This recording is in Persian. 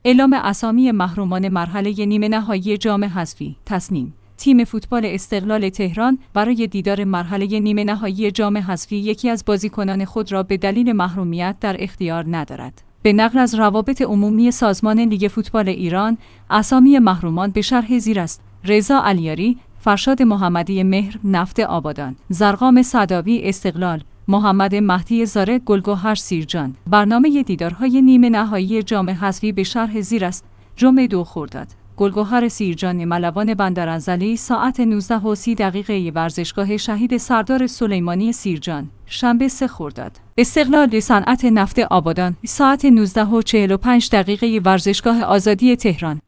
اعلام اسامی محرومان مرحله نیمه نهایی جام حذفی. تصمیم تیم فوتبال استقلال تهران برای دیدار مرحله نیمه نهایی جام حذفی یکی از بازیکنان خود را به دلیل محرومیت در اختیار ندارد. به نقل از روابط عمومی سازمان لیگ فوتبال ایران، اسامی محرومان به شرح زیر است: رضا علیاری، فرشاد محمدی مهر، نفت آبادان، زرقام سعداوی استقلال، محمد مهدی زاره گلگهر سیرجان. برنامه دیدارهای نیمه نهایی جام حذفی به شرح زیر است: جمعه 2 خرداد، گلگهر سیرجان ملوان بندرانزلی ساعت 19:30 ورزشگاه شهید سردار سلیمانی سیرجان. شنبه 3 خرداد، استقلال صنعت نفت آبادان ساعت 19:45 ورزشگاه آزادی تهران.